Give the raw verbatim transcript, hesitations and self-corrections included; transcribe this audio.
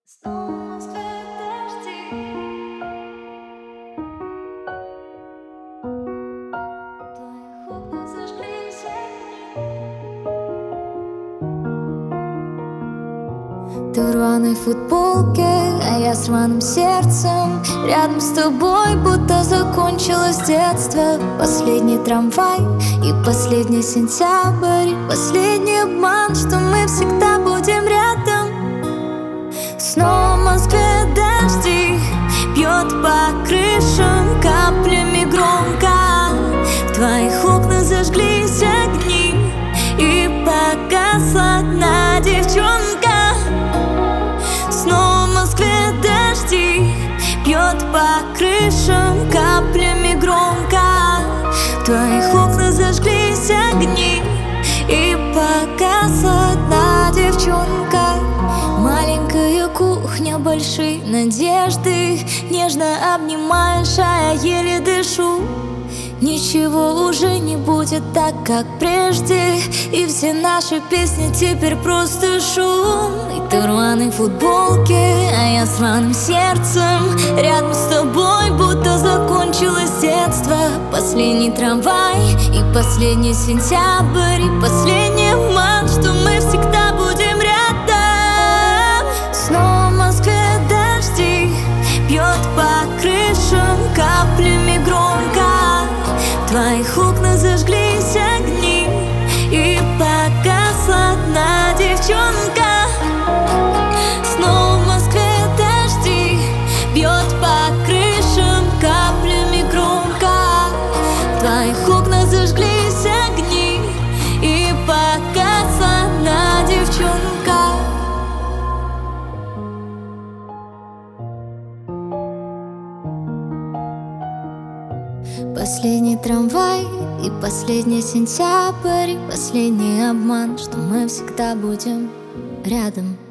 Снова в Москве дожди. В твоих окнах зажглись огни. Ты в рваной футболке, а я с рваным сердцем. Рядом с тобой будто закончилось детство. Последний трамвай и последний сентябрь, и последний обман, что мы всегда будем рядом. Снова в Москве дожди, бьет по крышам каплями громко. В твоих окнах зажглись огни, и погасла одна девчонка. Снова в Москве дожди, бьет по крышам каплями громко. В твоих окнах зажглись огни, и погасла одна девчонка. Маленькая кухня, большие надежды, нежно обнимаешь, а я еле дышу. Ничего уже не будет так, как прежде, и все наши песни теперь просто шум. И ты в рваной футболке, а я с рваным сердцем. Рядом с тобой будто закончилось детство. Последний трамвай и последний сентябрь, и последний обман, что мы всегда будем рядом. Снова в Москве дожди, бьет по крышам каплями громко. В твоих окнах зажглись огни, и погасла одна девчонка. Снова в Москве дожди, бьет по крышам каплями громко. В твоих окнах зажглись огни, и погасла одна девчонка. Последний трамвай и последний сентябрь, и последний обман, что мы всегда будем рядом.